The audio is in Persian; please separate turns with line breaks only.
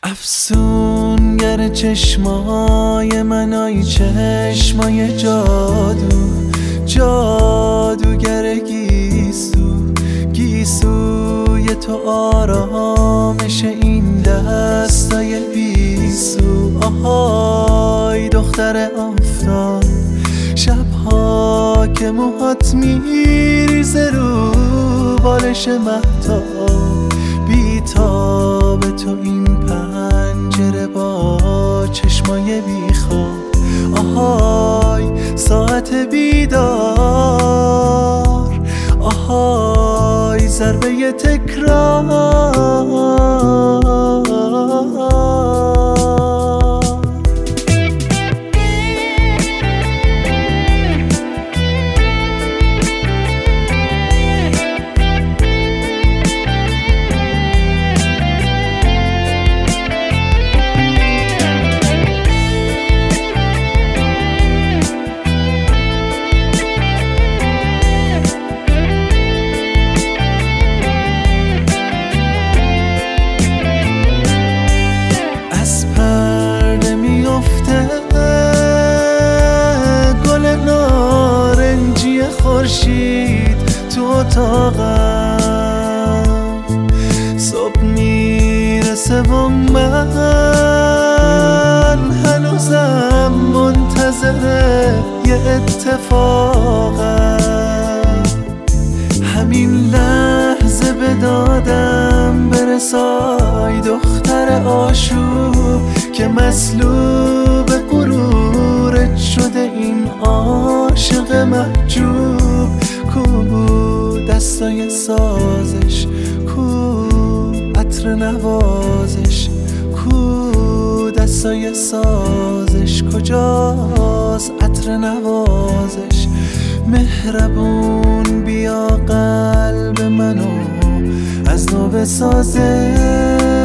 افسونگر چشمای منای چشمای جادوگر گیسوی تو آرامش این دستای بیسو. آهای دختر آفتاب، شبها که موهات میریزه رو بالش مهتاب، بیتاب تو این پنجره با چشمای بیخواب. آهای ساعت بیدار، آهای ضربه تکرار. خورشید تو اتاقم صبح میرسه و من هنوزم منتظر یه اتفاقم. همین لحظه به دادم برسای دختر آشوب که مسلوب غرورت شده این عاشق محجوب. کو دستای سازش، کو عطر نوازش، کو دستای سازش، کجاست عطر نوازش؟ مهربون بیا قلب منو از نو بسازش.